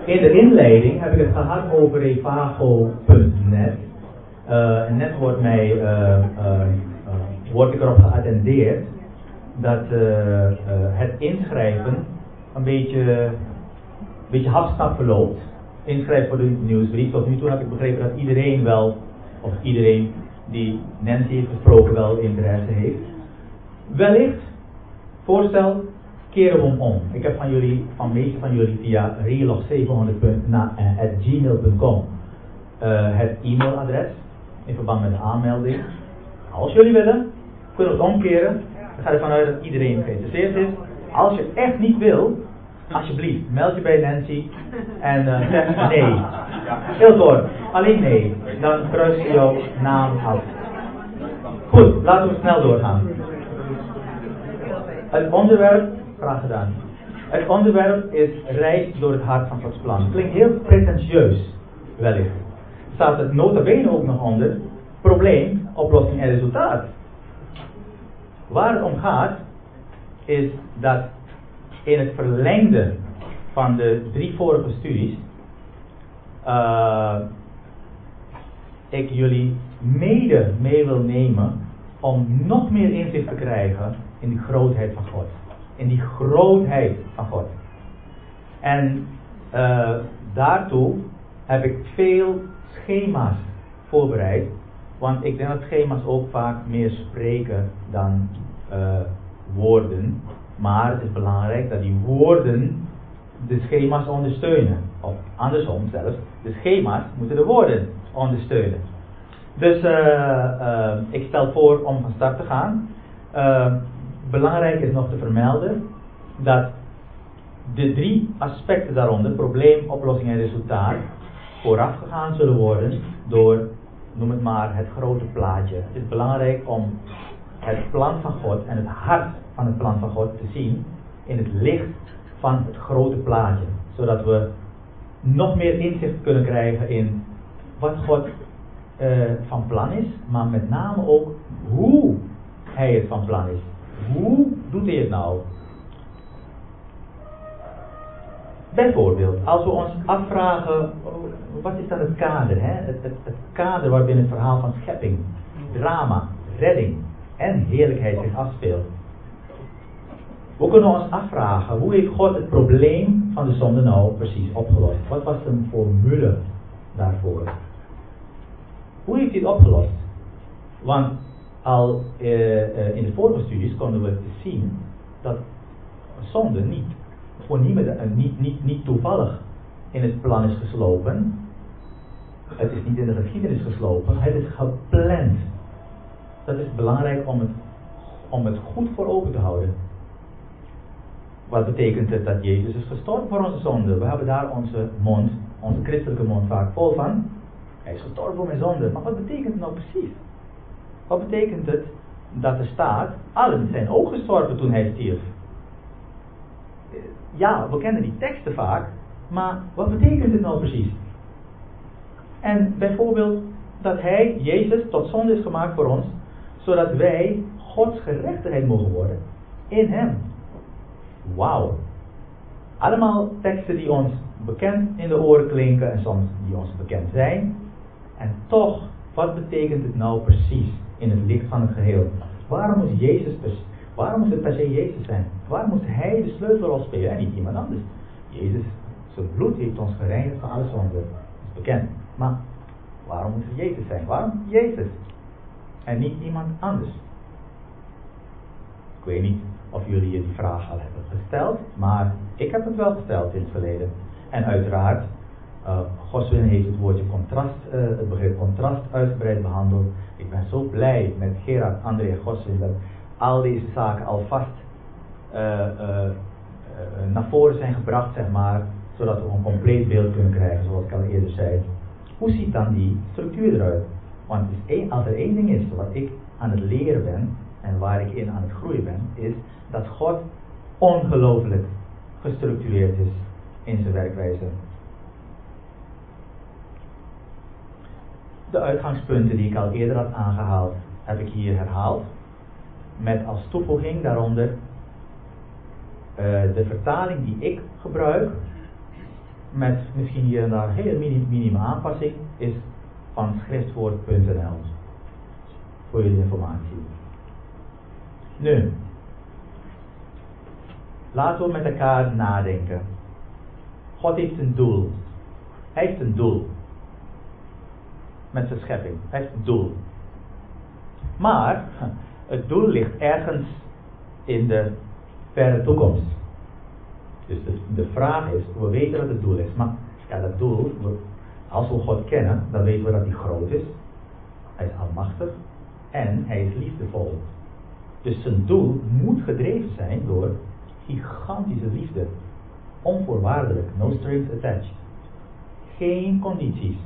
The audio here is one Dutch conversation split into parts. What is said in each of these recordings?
In de inleiding heb ik het gehad over revago.net. En net word ik erop geattendeerd dat het inschrijven een beetje hapsnap verloopt. Inschrijven voor de nieuwsbrief. Tot nu toe heb ik begrepen dat iedereen die Nancy heeft gesproken wel interesse heeft. Wellicht, voorstel, keren we hem om. Ik heb van meeste van jullie via relog700.gmail.com het e-mailadres in verband met de aanmelding. Als jullie willen, kunnen we het omkeren. Dan ga ik ervan uit dat iedereen geïnteresseerd is. Als je echt niet wil, alsjeblieft, meld je bij Nancy en zeg nee. Heel kort, alleen nee. Dan kruis je jouw naam af. Goed, laten we snel doorgaan. Het onderwerp, graag gedaan. Het onderwerp is reis door het hart van Gods plan. Klinkt heel pretentieus, wellicht. Staat het nota bene ook nog onder, probleem, oplossing en resultaat. Waar het om gaat, is dat in het verlengde van de 3 vorige studies ik jullie mee wil nemen om nog meer inzicht te krijgen in die grootheid van God. In die grootheid van God. En daartoe heb ik veel schema's voorbereid. Want ik denk dat schema's ook vaak meer spreken dan woorden. Maar het is belangrijk dat die woorden de schema's ondersteunen. Of andersom zelfs, de schema's moeten de woorden ondersteunen. Dus ik stel voor om van start te gaan. Belangrijk is nog te vermelden dat de 3 aspecten daaronder, probleem, oplossing en resultaat, voorafgegaan zullen worden door, noem het maar, het grote plaatje. Het is belangrijk om het plan van God en het hart van het plan van God te zien in het licht van het grote plaatje. Zodat we nog meer inzicht kunnen krijgen in wat God van plan is, maar met name ook hoe Hij het van plan is. Hoe doet Hij het nou? Bijvoorbeeld, als we ons afvragen, wat is dan het kader? Hè? Het kader waarbinnen het verhaal van schepping, drama, redding en heerlijkheid zich afspeelt. We kunnen ons afvragen, hoe heeft God het probleem van de zonde nou precies opgelost? Wat was een formule daarvoor? Hoe heeft hij het opgelost? Want al in de vorige studies konden we zien dat zonde niet toevallig in het plan is geslopen. Het is niet in de geschiedenis geslopen, het is gepland. Dat is belangrijk om het goed voor ogen te houden. Wat betekent het dat Jezus is gestorven voor onze zonde? We hebben daar onze christelijke mond vaak vol van. Hij is gestorven voor mijn zonde. Maar wat betekent het nou precies? Wat betekent het dat er staat, allen zijn ook gestorven toen hij stierf? Ja, we kennen die teksten vaak, maar wat betekent het nou precies? En bijvoorbeeld dat hij, Jezus, tot zonde is gemaakt voor ons, zodat wij Gods gerechtigheid mogen worden in hem. Wauw. Allemaal teksten die ons bekend in de oren klinken en soms die ons bekend zijn. En toch, wat betekent het nou precies in het licht van het geheel? Waarom moest het per se Jezus zijn? Waarom moest hij de sleutelrol spelen en niet iemand anders? Jezus, zijn bloed heeft ons gereinigd van alle zonde. Dat is bekend. Maar waarom moet het Jezus zijn? Waarom Jezus? En niet iemand anders? Ik weet niet of jullie je die vraag al hebben gesteld, maar ik heb het wel gesteld in het verleden. En uiteraard, Goswin heeft het woordje contrast, het begrip contrast uitgebreid behandeld. Ik ben zo blij met Gerard, André en Goswin dat al deze zaken alvast naar voren zijn gebracht, zeg maar, zodat we een compleet beeld kunnen krijgen, zoals ik al eerder zei. Hoe ziet dan die structuur eruit? Want als er één ding is wat ik aan het leren ben en waar ik in aan het groeien ben, is dat God ongelooflijk gestructureerd is in zijn werkwijze. De uitgangspunten die ik al eerder had aangehaald, heb ik hier herhaald. Met als toevoeging daaronder de vertaling die ik gebruik met misschien hier en daar heel minime aanpassing, is van schriftwoord.nl. Voor jullie informatie. Nu, laten we met elkaar nadenken. God heeft een doel. Hij heeft een doel. Met zijn schepping. Hij heeft een doel. Maar, het doel ligt ergens in de verre toekomst. Dus de vraag is, we weten wat het doel is. Maar ja, dat doel, als we God kennen, dan weten we dat hij groot is. Hij is almachtig. En hij is liefdevol. Dus zijn doel moet gedreven zijn door gigantische liefde. Onvoorwaardelijk. No strings attached. Geen condities.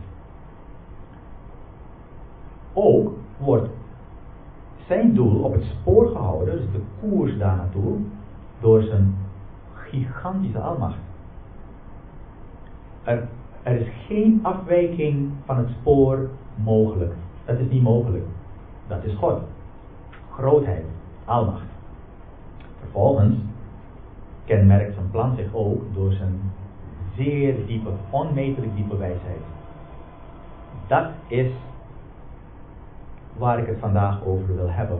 Ook wordt zijn doel op het spoor gehouden, dus de koers daar naartoe, door zijn gigantische almacht. Er is geen afwijking van het spoor mogelijk. Dat is niet mogelijk. Dat is God. Grootheid, almacht. Vervolgens kenmerkt zijn plan zich ook door zijn zeer diepe, onmetelijk diepe wijsheid. Dat is waar ik het vandaag over wil hebben.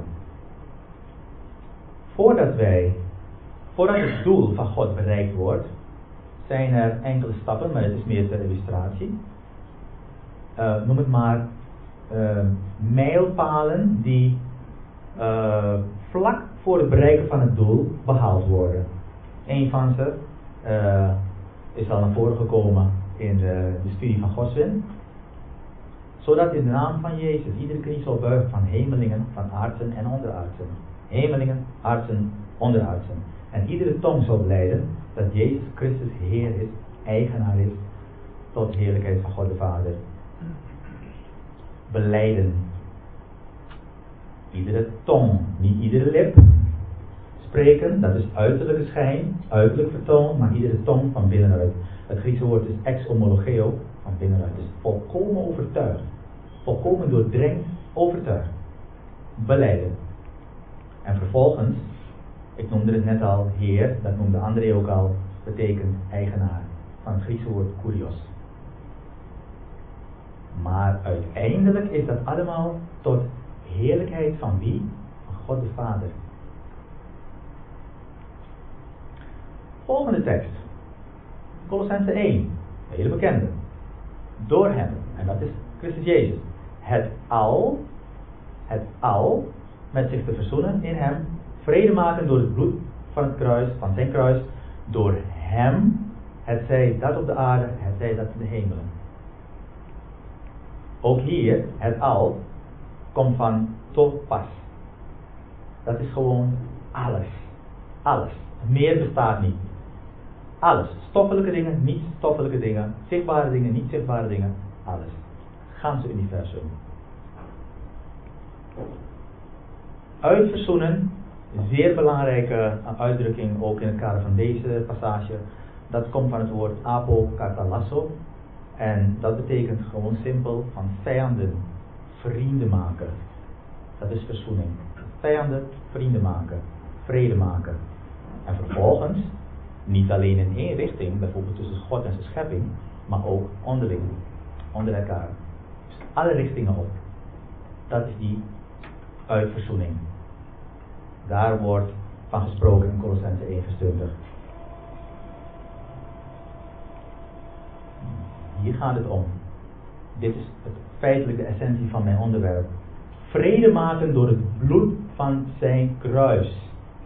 Voordat het doel van God bereikt wordt, zijn er enkele stappen, maar het is meer ter illustratie. Noem het maar mijlpalen die vlak voor het bereiken van het doel behaald worden. Een van ze is al naar voren gekomen in de studie van Goswin. Zodat in de naam van Jezus iedere knie zal buigen van hemelingen, van aardsen en onderaardsen. Hemelingen, aardsen, onderaardsen. En iedere tong zal belijden dat Jezus Christus Heer is, eigenaar is, tot de heerlijkheid van God de Vader. Belijden. Iedere tong, niet iedere lip. Spreken, dat is uiterlijke schijn, uiterlijk vertoon, maar iedere tong van binnenuit. Het Griekse woord is ex homologeo, van binnenuit. Dus volkomen overtuigd. Volkomen doordrenkt, overtuigd. Belijden. En vervolgens, ik noemde het net al, Heer, dat noemde André ook al, betekent eigenaar. Van het Griekse woord kurios. Maar uiteindelijk is dat allemaal tot heerlijkheid van wie? Van God de Vader. Volgende tekst. Kolossenzen 1. Een hele bekende. Door hem. En dat is Christus Jezus. Het al met zich te verzoenen in hem. Vrede maken door het bloed van het kruis, van zijn kruis. Door hem. Het zij dat op de aarde, het zij dat in de hemelen. Ook hier, het al komt van to pas. Dat is gewoon alles. Alles. Meer bestaat niet. Alles. Stoffelijke dingen, niet stoffelijke dingen. Zichtbare dingen, niet zichtbare dingen. Alles. Ganse universum. Uitverzoenen. Zeer belangrijke uitdrukking ook in het kader van deze passage. Dat komt van het woord apokatalasso. En dat betekent gewoon simpel van vijanden vrienden maken. Dat is verzoening. Vijanden vrienden maken. Vrede maken. En vervolgens, niet alleen in één richting, bijvoorbeeld tussen God en zijn schepping, maar ook onderling, onder elkaar. Dus alle richtingen op. Dat is die uitverzoening. Daar wordt van gesproken in Kolossenzen 1 vers 20. Hier gaat het om. Dit is feitelijk de essentie van mijn onderwerp. Vrede maken door het bloed van zijn kruis.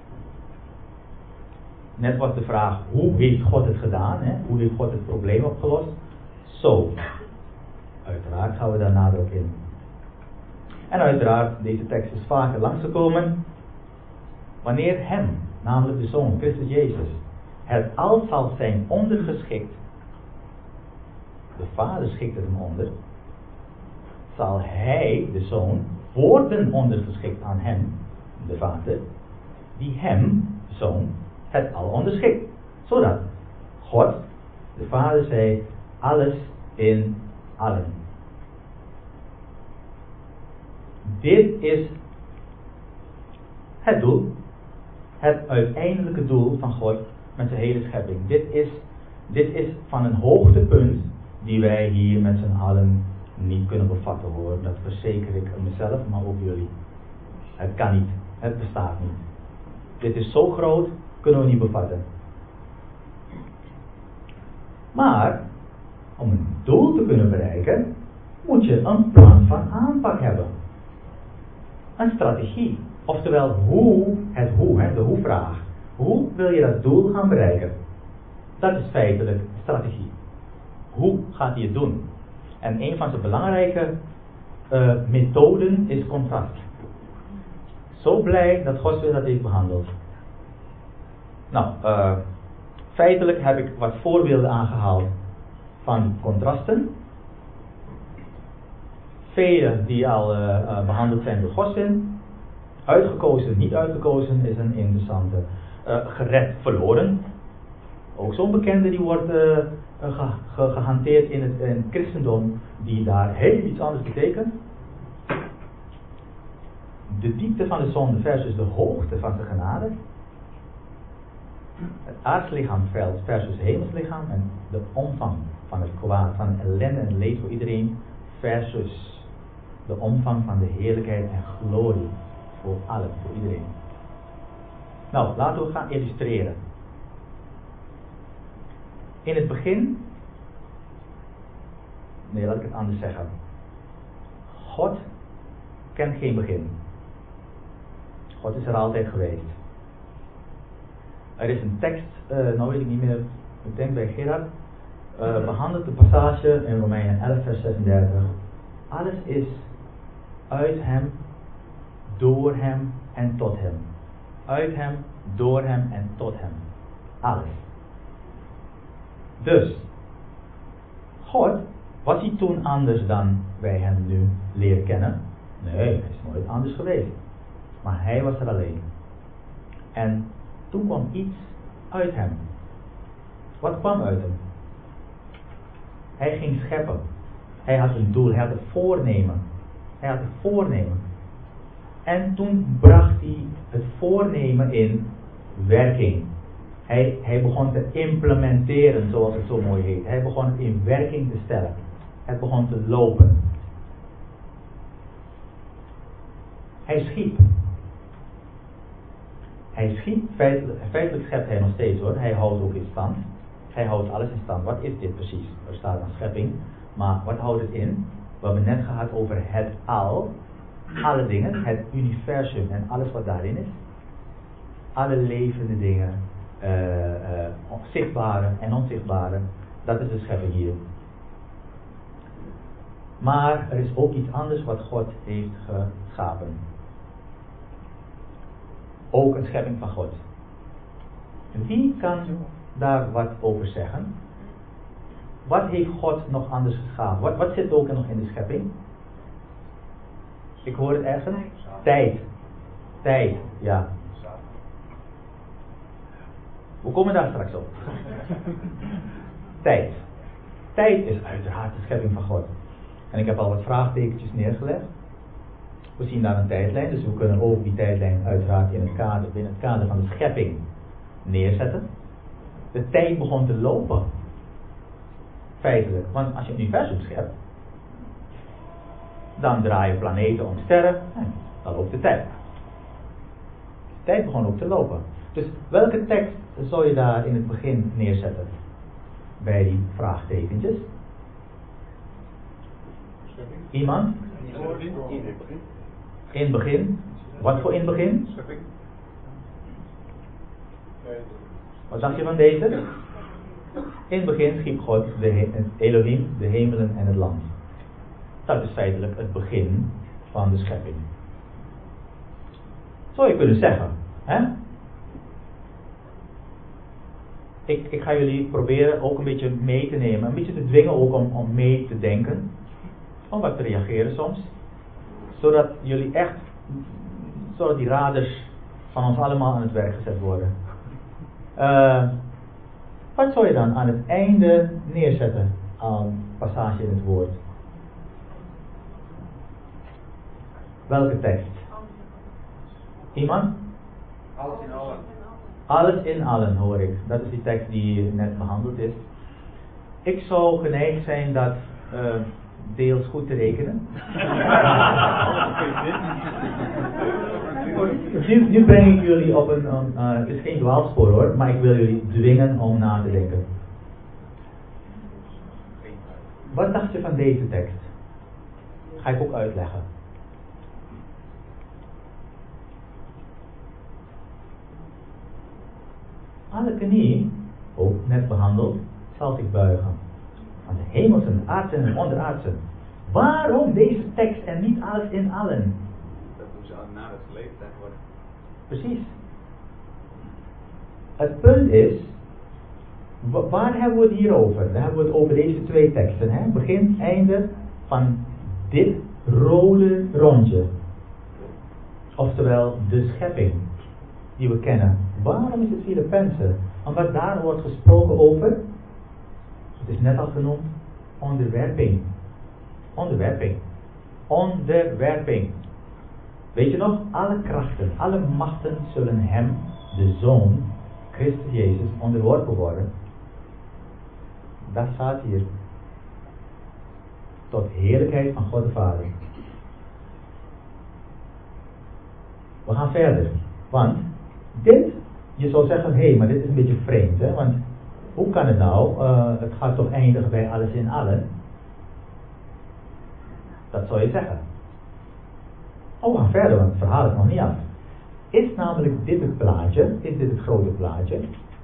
Net was de vraag, hoe heeft God het gedaan? Hè? Hoe heeft God het probleem opgelost? Zo. Uiteraard gaan we daar nader op in. En uiteraard, deze tekst is vaker langsgekomen. Wanneer hem, namelijk de Zoon, Christus Jezus, het al zal zijn ondergeschikt. De Vader schikt het hem onder. Zal hij, de Zoon, worden ondergeschikt aan hem, de Vader, die hem, de Zoon, het al onderschikt. Zodat God, de Vader, zei, alles in allen. Dit is het doel, het uiteindelijke doel van God met zijn hele schepping. Dit is Dit is van een hoogtepunt die wij hier met z'n allen niet kunnen bevatten hoor. Dat verzeker ik mezelf, maar ook jullie. Het kan niet. Het bestaat niet. Dit is zo groot, kunnen we niet bevatten. Maar, om een doel te kunnen bereiken, moet je een plan van aanpak hebben. Een strategie. Oftewel, de hoe-vraag. Hoe wil je dat doel gaan bereiken? Dat is feitelijk strategie. Hoe gaat hij het doen? En een van zijn belangrijke methoden is contrast. Zo blij dat God weer dat heeft behandeld. Nou, feitelijk heb ik wat voorbeelden aangehaald van contrasten. Vele die al behandeld zijn door Godwin. Uitgekozen, niet uitgekozen is een interessante. Gered, verloren. Ook zo'n bekende die wordt gehanteerd in het christendom, die daar heel iets anders betekent. De diepte van de zonde versus de hoogte van de genade. Het aardslichaam versus hemelslichaam. En de omvang van het kwaad, van de ellende en leed voor iedereen versus de omvang van de heerlijkheid en glorie voor allen, voor iedereen. Nou, laten we gaan illustreren. In het begin, nee, laat ik het anders zeggen. God kent geen begin. God is er altijd geweest. Er is een tekst, nou weet ik niet meer, ik denk bij Gerard, behandelt de passage in Romeinen 11 vers 36. Alles is uit hem, door hem en tot hem. Uit hem, door hem en tot hem. Alles. Dus, God, was hij toen anders dan wij hem nu leren kennen? Nee, hij is nooit anders geweest. Maar hij was er alleen. En toen kwam iets uit hem. Wat kwam uit hem? Hij ging scheppen. Hij had een doel, hij had een voornemen. Hij had een voornemen. En toen bracht hij het voornemen in werking. Hij begon te implementeren, zoals het zo mooi heet. Hij begon het in werking te stellen. Het begon te lopen. Hij schiep. Hij schiep, feitelijk schept hij nog steeds hoor. Hij houdt ook in stand. Hij houdt alles in stand. Wat is dit precies? Er staat een schepping. Maar wat houdt het in? We hebben net gehad over het al. Alle dingen, het universum en alles wat daarin is. Alle levende dingen. Zichtbare en onzichtbare. Dat is de schepping hier. Maar er is ook iets anders wat God heeft geschapen. Ook een schepping van God. Wie kan daar wat over zeggen? Wat heeft God nog anders geschapen? Wat zit ook nog in de schepping? Ik hoor het ergens. Tijd, ja. We komen daar straks op. Tijd. Tijd is uiteraard de schepping van God. En ik heb al wat vraagtekentjes neergelegd. We zien daar een tijdlijn, dus we kunnen ook die tijdlijn uiteraard binnen het kader van de schepping neerzetten. De tijd begon te lopen. Feitelijk, want als je een universum schept, dan draaien planeten om sterren, en dan loopt de tijd. De tijd begon ook te lopen. Dus welke tekst zou je daar in het begin neerzetten? Bij die vraagtekentjes? Iemand? In het begin? Wat voor in het begin? Wat dacht je van deze? In het begin schiep God Elohim, de hemelen en het land. Dat is feitelijk het begin van de schepping. Zou je kunnen zeggen. Hè? Ik ga jullie proberen ook een beetje mee te nemen. Een beetje te dwingen ook om mee te denken. Om wat te reageren soms. Zodat jullie echt, zodat die raders van ons allemaal aan het werk gezet worden. Wat zou je dan aan het einde neerzetten aan passage in het woord? Welke tekst? Iemand? Alles in allen. Alles in allen hoor ik. Dat is die tekst die net behandeld is. Ik zou geneigd zijn dat deels goed te rekenen. Nu breng ik jullie op het is geen dwaalspoor hoor, maar ik wil jullie dwingen om na te denken. Wat dacht je van deze tekst? Ga ik ook uitleggen. Alle knie, ook net behandeld, zal zich buigen. Aan de hemelsen, aardsen en onderaardsen. Waarom deze tekst en niet alles in allen? Dat doen ze na het gelezen tegenwoordig. Precies. Het punt is, waar hebben we het hier over? Dan hebben we het over deze twee teksten. Hè? Begin, einde van dit rode rondje. Oftewel de schepping die we kennen. Waarom is het Filippenzen? Omdat daar wordt gesproken over, het is net al genoemd, onderwerping. Onderwerping. Onderwerping. Weet je nog? Alle krachten, alle machten zullen hem, de Zoon, Christus Jezus, onderworpen worden. Dat staat hier. Tot heerlijkheid van God de Vader. We gaan verder. Want dit, je zou zeggen, hé, maar dit is een beetje vreemd. Hè? Want hoe kan het nou? Het gaat toch eindigen bij alles in allen? Dat zou je zeggen. Oh, we gaan verder, want het verhaal is nog niet af. Is namelijk dit het plaatje? Is dit het grote plaatje?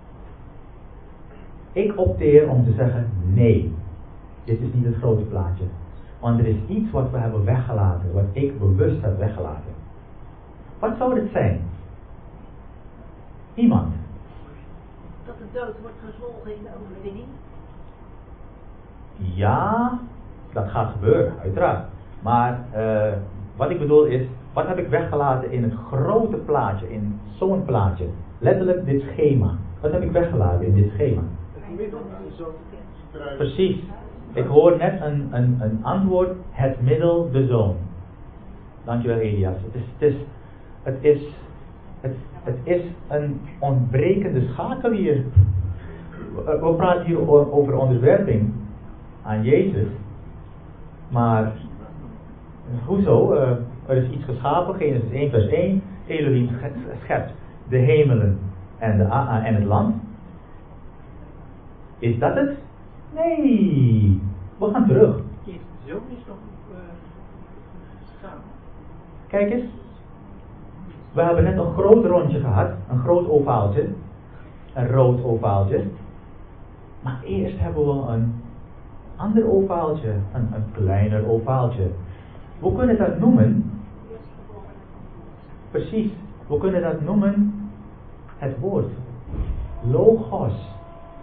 Ik opteer om te zeggen, nee. Dit is niet het grote plaatje. Want er is iets wat we hebben weggelaten. Wat ik bewust heb weggelaten. Wat zou dit zijn? Iemand. Dat de dood wordt gezwolgen in de overwinning? Ja, dat gaat gebeuren, uiteraard. Maar wat ik bedoel is, wat heb ik weggelaten in het grote plaatje, in zo'n plaatje? Letterlijk dit schema. Wat heb ik weggelaten in dit schema? Het middel, zo. Precies. Ik hoor net een antwoord, het middel, de zoon. Dankjewel Elias. Het is een ontbrekende schakel hier. We praten hier over onderwerping aan Jezus. Maar hoezo? Er is iets geschapen, Genesis 1 vers 1. Elohim schept de hemelen en het land. Is dat het? Nee. We gaan terug. De zoon is nog samen. Kijk eens. We hebben net een groot rondje gehad. Een groot ovaaltje. Een rood ovaaltje. Maar eerst hebben we een ander ovaaltje. Een kleiner ovaaltje. We kunnen dat noemen. Precies. We kunnen dat noemen het woord. Logos.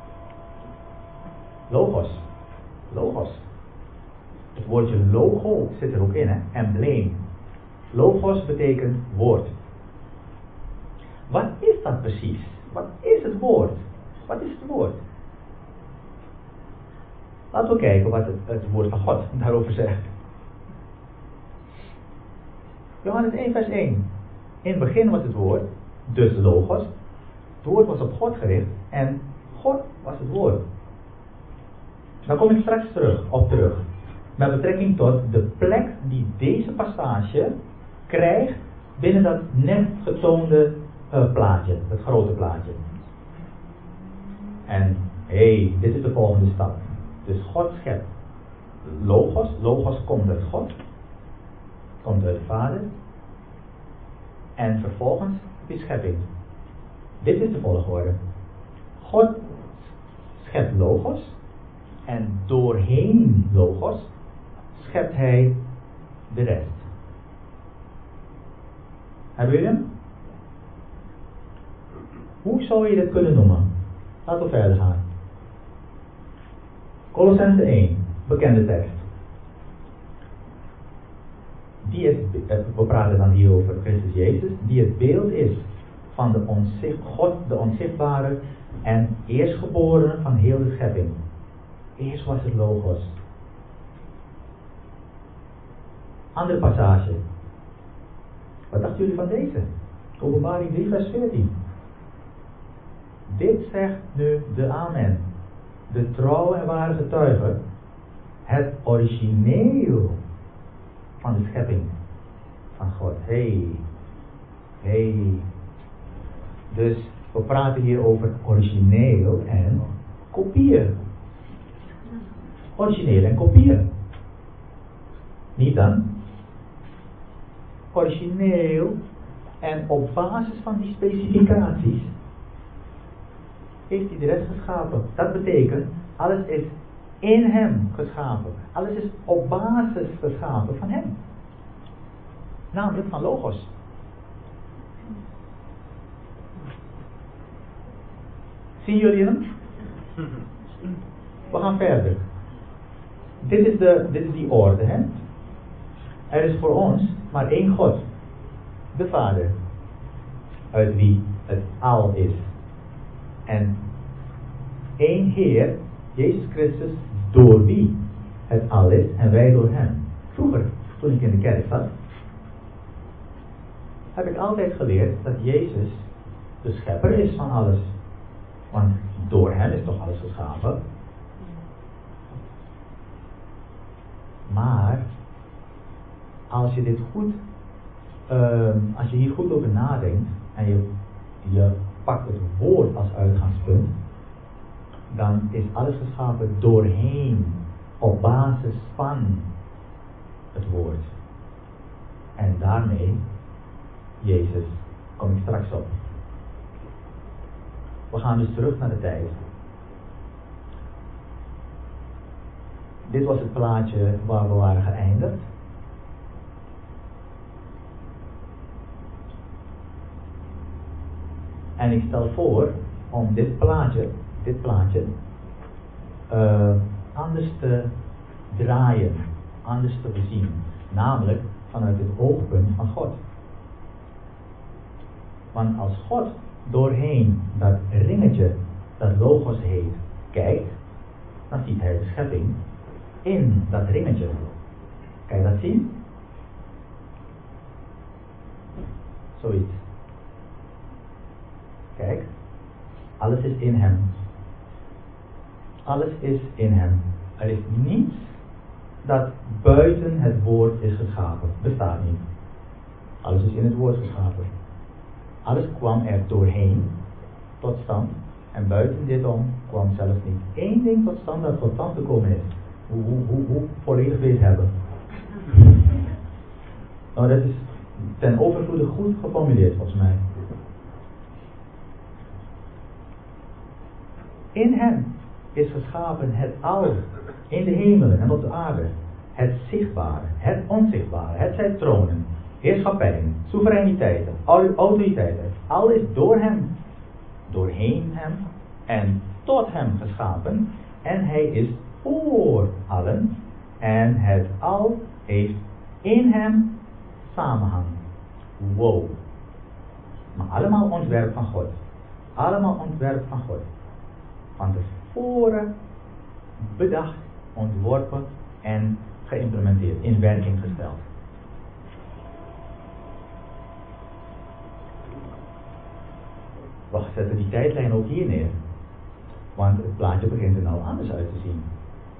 Logos. Logos. Het woordje logo zit er ook in, hè? Embleem. Logos betekent woord. Wat is dat precies? Wat is het woord? Wat is het woord? Laten we kijken wat het woord van God daarover zegt. Johannes 1 vers 1. In het begin was het woord, dus logos. Het woord was op God gericht en God was het woord. Daar kom ik straks op terug. Met betrekking tot de plek die deze passage krijgt binnen dat net getoonde plaatje, het grote plaatje. En dit is de volgende stap. Dus God schept logos. Logos komt uit God. Komt uit de Vader. En vervolgens die schepping. Dit is de volgorde. God schept logos. En doorheen logos schept hij de rest. Hebben jullie hem? Hoe zou je dit kunnen noemen? Laten we verder gaan. Kolossenzen 1, bekende tekst. We praten dan hier over Christus Jezus, die het beeld is van God, de onzichtbare en eerstgeborene van heel de schepping. Eerst was het logos. Andere passage. Wat dachten jullie van deze? Openbaring 3 vers 14. Dit zegt nu de Amen. de trouwe en ware getuige, het origineel van de schepping van God. Hey. Dus we praten hier over origineel en kopieën. Origineel en kopieën. Niet dan? Origineel en op basis van die specificaties heeft hij de rest geschapen. Dat betekent, alles is in hem geschapen. Alles is op basis geschapen van hem. Namelijk van Logos. Zien jullie hem? We gaan verder. Dit is die orde, hè? Er is voor ons maar één God. De Vader. Uit wie het al is. En één Heer, Jezus Christus, door wie het al is en wij door hem. Vroeger, toen ik in de kerk zat, heb ik altijd geleerd dat Jezus de schepper is van alles. Want door hem is toch alles geschapen. Maar als je dit goed, als je hier goed over nadenkt en je pakt het woord als uitgangspunt, dan is alles geschapen doorheen, op basis van het woord. En daarmee, Jezus, kom ik straks op. We gaan dus terug naar de tijd. Dit was het plaatje waar we waren geëindigd. En ik stel voor om dit plaatje anders te draaien, anders te bezien. Namelijk vanuit het oogpunt van God. Want als God doorheen dat ringetje, dat Logos heet, kijkt, dan ziet hij de schepping in dat ringetje. Kan je dat zien? Zoiets. Kijk, alles is in hem. Alles is in hem. Er is niets dat buiten het woord is geschapen. Bestaat niet. Alles is in het woord geschapen. Alles kwam er doorheen tot stand. En buiten dit om kwam zelfs niet één ding tot stand dat tot stand gekomen is. Hoe volledig we het hebben. Nou, dat is ten overvloede goed geformuleerd volgens mij. In hem is geschapen het al, in de hemelen en op de aarde. Het zichtbare, het onzichtbare, het zijn tronen, heerschappijen, soevereiniteiten, autoriteiten. Al is door hem, doorheen hem en tot hem geschapen. En hij is voor allen. En het al heeft in hem samenhang. Wow. Maar allemaal ontwerp van God. Allemaal ontwerp van God. Van tevoren bedacht, ontworpen en geïmplementeerd, in werking gesteld. Wacht, zetten die tijdlijn ook hier neer. Want het plaatje begint er nou anders uit te zien.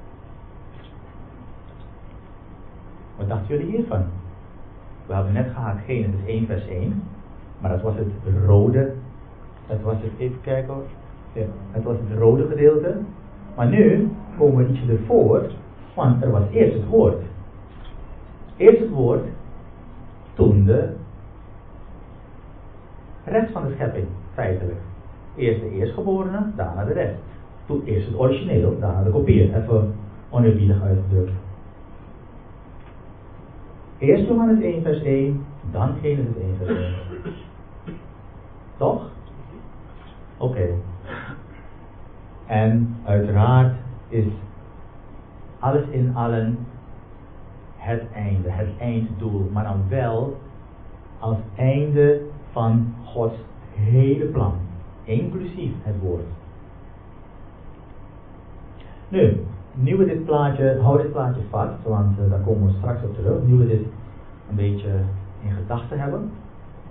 Wat dachten jullie hiervan? We hebben net gehad Genesis 1 vers 1. Maar dat was het rode. Dat was het, even kijken hoor. Ja, het was het rode gedeelte. Maar nu komen we ietsje ervoor. Want er was eerst het woord. Eerst het woord. Toen de rest van de schepping. Feitelijk. Eerst de eerstgeborene, daarna de rest. Toen eerst het origineel, daarna de kopieën. Even oneerbiedig uitgedrukt. Eerst Johannes 1 vers 1, dan Genesis 1 vers 1. Toch? Oké. En uiteraard is alles in allen het einde, het einddoel. Maar dan wel als einde van Gods hele plan. Inclusief het woord. Nu we dit plaatje, hou dit plaatje vast, want daar komen we straks op terug. Nu we dit een beetje in gedachten hebben,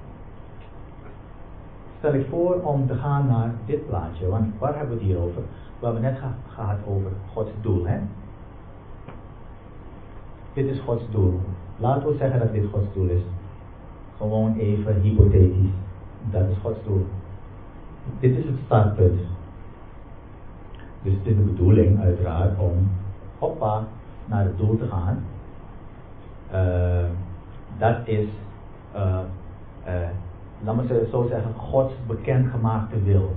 stel ik voor om te gaan naar dit plaatje. Want waar hebben we het hier over? We hebben net gehad over Gods doel. Hè? Dit is Gods doel. Laten we zeggen dat dit Gods doel is. Gewoon even hypothetisch. Dat is Gods doel. Dit is het startpunt. Dus het is de bedoeling uiteraard om hoppa naar het doel te gaan. Dat is, laat me zo zeggen, Gods bekendgemaakte wil.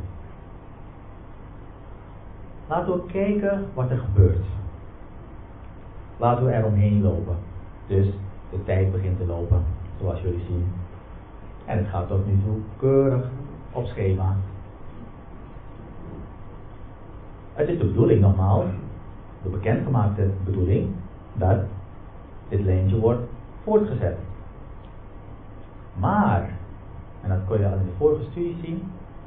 Laten we kijken wat er gebeurt. Laten we er omheen lopen. Dus de tijd begint te lopen, zoals jullie zien. En het gaat tot nu toe keurig op schema. Het is de bedoeling nogmaals, de bekendgemaakte bedoeling, dat dit lijntje wordt voortgezet. Maar, en dat kon je al in de vorige studie zien,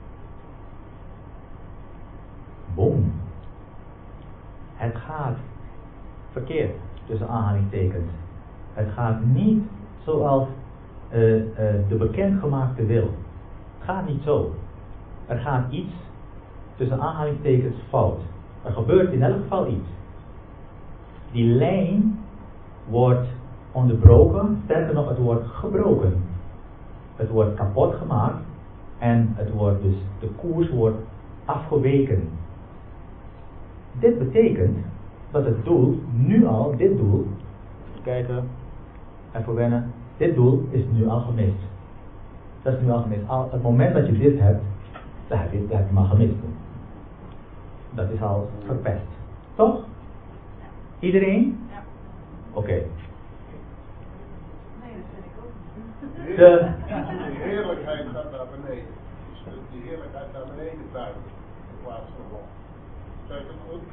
boom. Het gaat verkeerd, tussen aanhalingstekens. Het gaat niet zoals de bekendgemaakte wil. Het gaat niet zo. Er gaat iets, tussen aanhalingstekens, fout. Er gebeurt in elk geval iets. Die lijn wordt onderbroken, sterker nog, het wordt gebroken. Het wordt kapot gemaakt en het wordt dus, de koers wordt afgeweken. Dit betekent dat het doel, nu al, dit doel, even kijken, even wennen, dit doel is nu al gemist. Dat is nu al gemist. Al het moment dat je dit hebt, dan heb je hem al gemist. Dat is al verpest. Toch? Iedereen? Ja. Oké. Nee, dat vind ik ook niet. De heerlijkheid gaat naar beneden. Dus die heerlijkheid naar beneden buigt in plaats van omhoog. Zeg ik het goed?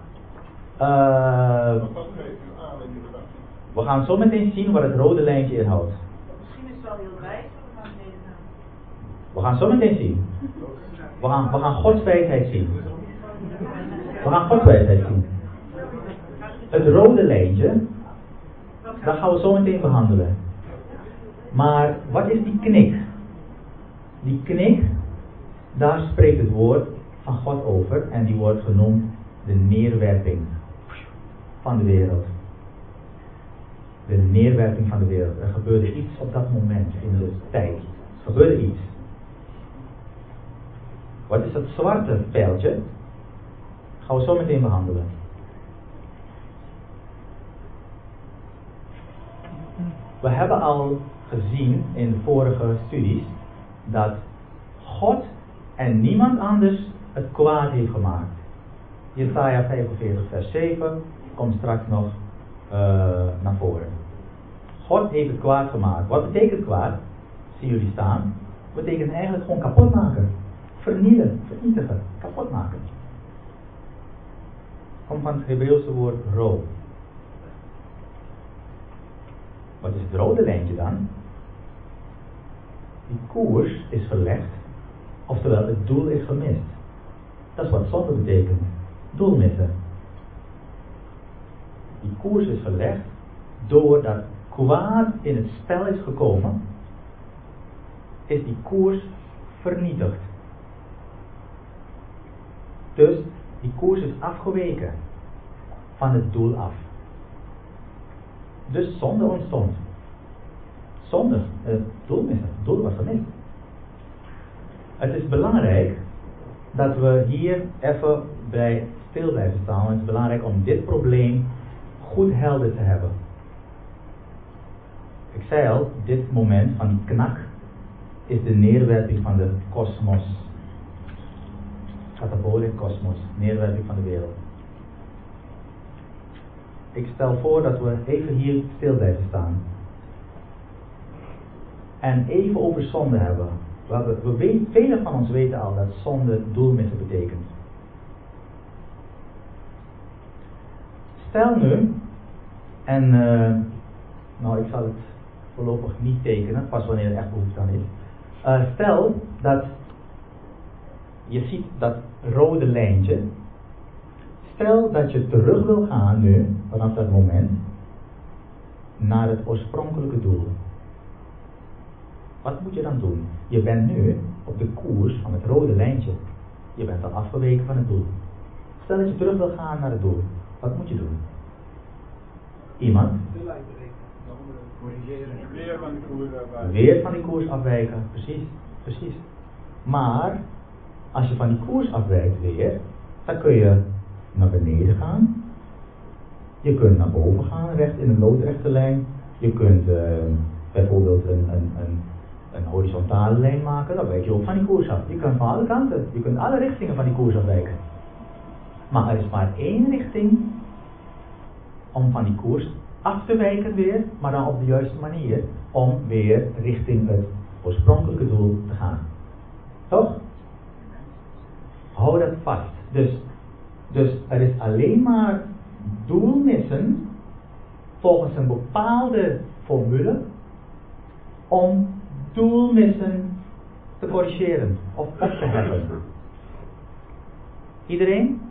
Want dat geeft u aan in uw gedachten. We gaan zo meteen zien wat het rode lijntje inhoudt. Misschien is het wel heel wijs dat we naar beneden gaan. We gaan zo meteen zien. We gaan Gods wijsheid zien. We gaan Gods wijsheid zien. Het rode lijntje, dat gaan we zo meteen behandelen. Maar wat is die knik? Die knik, daar spreekt het woord van God over en die wordt genoemd de neerwerping van de wereld. De neerwerping van de wereld. Er gebeurde iets op dat moment in de tijd. Er gebeurde iets. Wat is dat zwarte pijltje? Gaan we zo meteen behandelen. We hebben al gezien in de vorige studies dat God en niemand anders het kwaad heeft gemaakt. Jesaja 45 vers 7 komt straks nog naar voren. God heeft het kwaad gemaakt. Wat betekent kwaad? Zien jullie staan? Betekent eigenlijk gewoon kapot maken. Vernielen, vernietigen, kapot maken. Komt van het Hebreeuwse woord ro. Wat is het rode lijntje dan? Die koers is verlegd, oftewel het doel is gemist. Dat is wat zonde betekent. Doel missen. Die koers is verlegd doordat kwaad in het spel is gekomen, is die koers vernietigd. Dus die koers is afgeweken van het doel af. Dus zonde ontstond. Zonde, doel missen, doel was gemist. Het is belangrijk dat we hier even bij stil blijven staan. Want het is belangrijk om dit probleem goed helder te hebben. Ik zei al, dit moment van die knak is de neerwerping van de kosmos. Katabolic kosmos, neerwerping van de wereld. Ik stel voor dat we even hier stil blijven staan. En even over zonde hebben. Velen van ons weten al dat zonde doelmissen betekent. Stel nu, en nou ik zal het voorlopig niet tekenen, pas wanneer er echt behoefte aan is. Stel dat je ziet dat rode lijntje. Stel dat je terug wil gaan nu, vanaf dat moment, naar het oorspronkelijke doel. Wat moet je dan doen? Je bent nu op de koers van het rode lijntje. Je bent al afgeweken van het doel. Stel dat je terug wil gaan naar het doel. Wat moet je doen? Iemand? De lijn berekenen. De andere corrigeren. Weer van die koers afwijken. Weer van die koers afwijken. Precies. Maar, als je van die koers afwijkt weer, dan kun je naar beneden gaan. Je kunt naar boven gaan, recht in een loodrechte lijn. Je kunt bijvoorbeeld een horizontale lijn maken, dan wijk je ook van die koers af. Je kunt van alle kanten, je kunt alle richtingen van die koers afwijken. Maar er is maar één richting om van die koers af te wijken weer, maar dan op de juiste manier, om weer richting het oorspronkelijke doel te gaan. Toch? Hou dat vast. Dus er is alleen maar doelmissen volgens een bepaalde formule om doelmissen te corrigeren of op te heffen. Iedereen?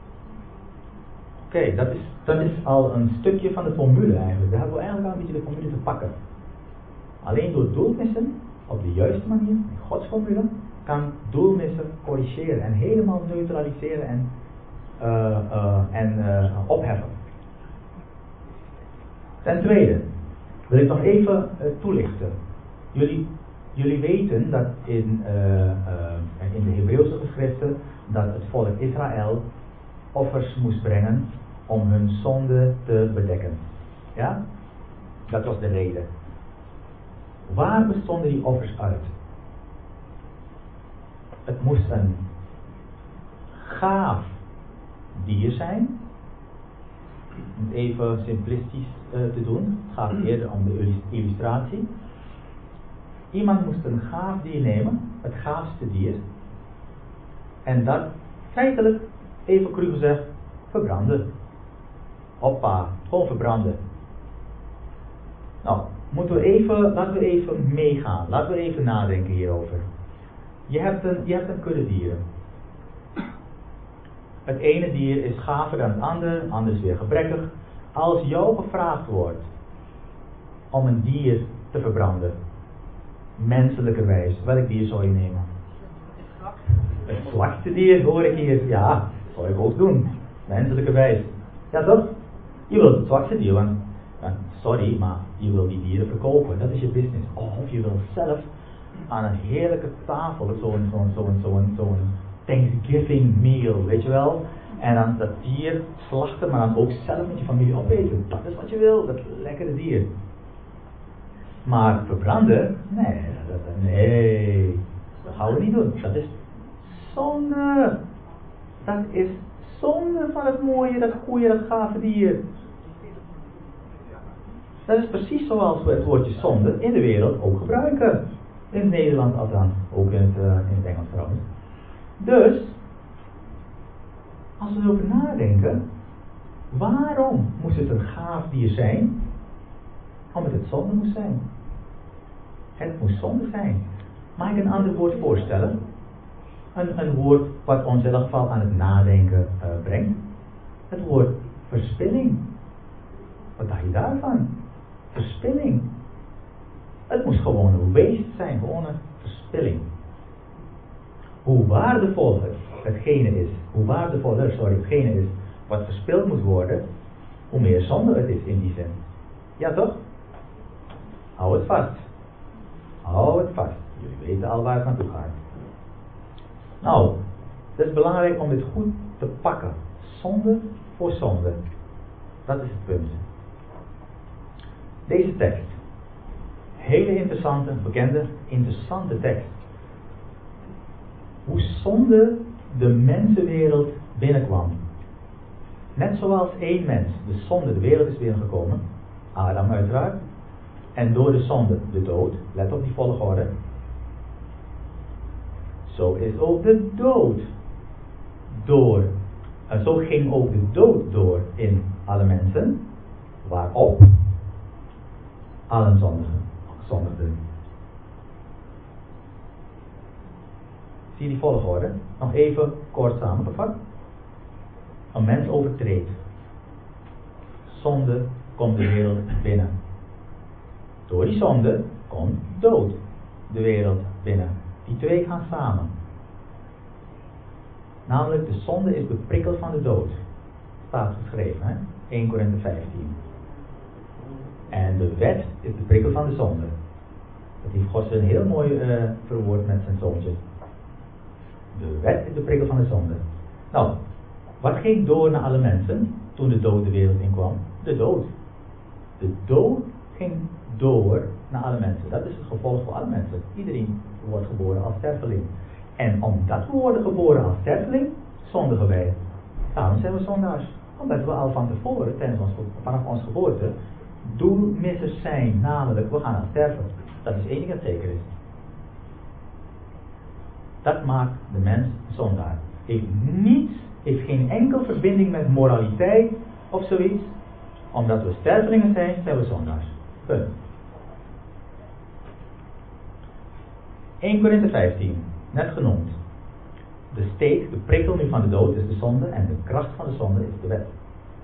Oké, dat is al een stukje van de formule eigenlijk. Daar hebben we eigenlijk al een beetje de formule te pakken. Alleen door doelmissen op de juiste manier, in Gods formule, kan doelmissen corrigeren en helemaal neutraliseren en opheffen. Ten tweede wil ik nog even toelichten. Jullie weten dat in de Hebreeuwse geschriften dat het volk Israël offers moest brengen om hun zonde te bedekken. Ja? Dat was de reden. Waar bestonden die offers uit? Het moest een gaaf dier zijn. Om het even simplistisch te doen. Het gaat eerder om de illustratie. Iemand moest een gaaf dier nemen, het gaafste dier. En dat feitelijk, even cru gezegd, verbranden. Hoppa, gewoon verbranden. Nou, laten we even meegaan. Laten we even nadenken hierover. Je hebt een kudde dieren. Het ene dier is gaver dan het ander is weer gebrekkig. Als jou gevraagd wordt om een dier te verbranden, menselijkerwijs, welk dier zou je nemen? Het zwakste dier hoor ik hier. Ja, dat zou ik ook doen. Menselijkerwijs. Ja toch? Je wilt het zwakste dier, want sorry, maar je wil die dieren verkopen. Dat is je business. Of je wil zelf aan een heerlijke tafel, zo'n Thanksgiving meal, weet je wel. En dan dat dier slachten, maar dan ook zelf met je familie opeten. Dat is wat je wil, dat lekkere dier. Maar verbranden? Nee, dat gaan we niet doen. Dat is zonde. Dat is zonde van het mooie, dat goede, dat gave dier. Dat is precies zoals we het woordje zonde in de wereld ook gebruiken. In het Nederlands althans, ook in het Engels trouwens. Dus, als we erover nadenken, waarom moest het een gaaf dier zijn? Omdat het zonde moest zijn. Het moest zonde zijn. Mag ik een ander woord voorstellen? Een woord wat ons in ieder geval aan het nadenken brengt. Het woord verspilling. Wat dacht je daarvan? Verspilling. Het moest gewoon een waste zijn, gewoon een verspilling. Hoe waardevoller hetgene is wat verspild moet worden, hoe meer zonde het is in die zin. Ja toch? Hou het vast. Hou het vast. Jullie weten al waar het naartoe gaat. Nou, het is belangrijk om dit goed te pakken. Zonde voor zonde. Dat is het punt. Deze tekst. Hele interessante, bekende, interessante tekst. Hoe zonde de mensenwereld binnenkwam. Net zoals één mens de zonde de wereld is binnengekomen. Adam uiteraard. En door de zonde de dood. Let op die volgorde. Zo is ook de dood door. Zo ging ook de dood door in alle mensen. Waarop allen zondigden. Zie je die volgorde? Nog even kort samengevat. Een mens overtreedt. Zonde komt de wereld binnen. Door die zonde komt dood de wereld binnen. Die twee gaan samen. Namelijk, de zonde is de prikkel van de dood. Staat geschreven, hè? 1 Korinthe 15. En de wet is de prikkel van de zonde. Dat heeft God zijn heel mooi verwoord met zijn zoontje. De wet is de prikkel van de zonde. Nou, wat ging door naar alle mensen toen de dood de wereld inkwam? De dood. De dood ging door naar alle mensen. Dat is het gevolg voor alle mensen. Iedereen wordt geboren als sterfeling. En omdat we worden geboren als sterfeling, zondigen wij. Daarom zijn we zondaars. Omdat we al van tevoren, vanaf onze geboorte, doelmissers zijn. Namelijk, we gaan al sterven. Dat is één ding dat zeker is. Dat maakt de mens zondaar. Heeft geen enkel verbinding met moraliteit of zoiets. Omdat we stervelingen zijn, zijn we zondaars. Punt. 1 Korinthe 15, net genoemd. De steek, de prikkel nu van de dood is de zonde en de kracht van de zonde is de wet.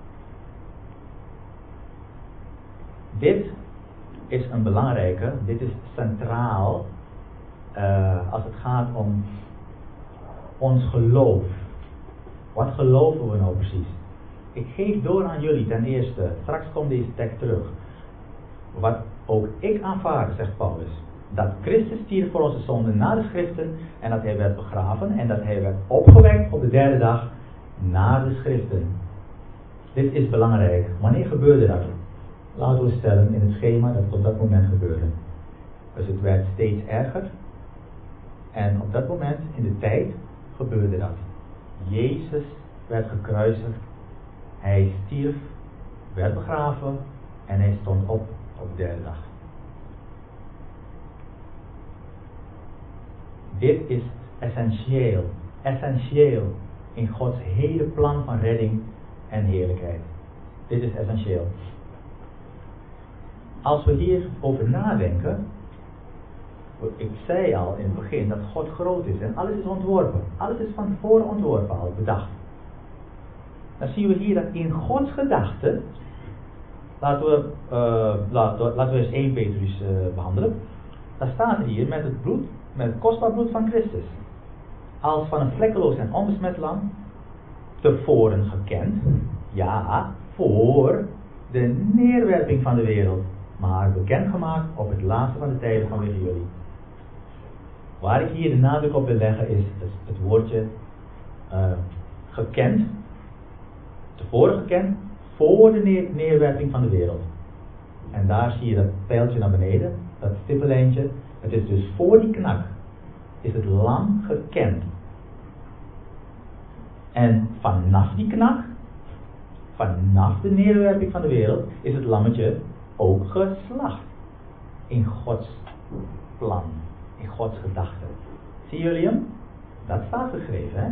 Dit is een belangrijke, dit is centraal als het gaat om ons geloof. Wat geloven we nou precies? Ik geef door aan jullie ten eerste, straks komt deze tekst terug. Wat ook ik aanvaard, zegt Paulus. Dat Christus stierf voor onze zonden na de schriften en dat hij werd begraven en dat hij werd opgewekt op de derde dag na de schriften. Dit is belangrijk. Wanneer gebeurde dat? Laten we stellen in het schema dat het op dat moment gebeurde. Dus het werd steeds erger. En op dat moment in de tijd gebeurde dat. Jezus werd gekruisigd. Hij stierf, werd begraven en hij stond op de derde dag. Dit is essentieel in Gods hele plan van redding en heerlijkheid. Dit is essentieel. Als we hierover nadenken, ik zei al in het begin dat God groot is en alles is ontworpen. Alles is van tevoren ontworpen al, bedacht. Dan zien we hier dat in Gods gedachten, laten we eens 1 Petrus behandelen. Daar staat er hier met het bloed, met het kostbaar bloed van Christus. Als van een vlekkeloos en onbesmet lam, tevoren gekend, ja, voor de neerwerping van de wereld, maar bekendgemaakt op het laatste van de tijden vanwege jullie. Waar ik hier de nadruk op wil leggen is het woordje gekend, tevoren gekend, voor de neerwerping van de wereld. En daar zie je dat pijltje naar beneden, dat stippenlijntje. Het is dus voor die knak, is het lam gekend. En vanaf die knak, vanaf de neerwerping van de wereld, is het lammetje ook geslacht. In Gods plan, in Gods gedachten. Zien jullie hem? Dat staat geschreven, hè?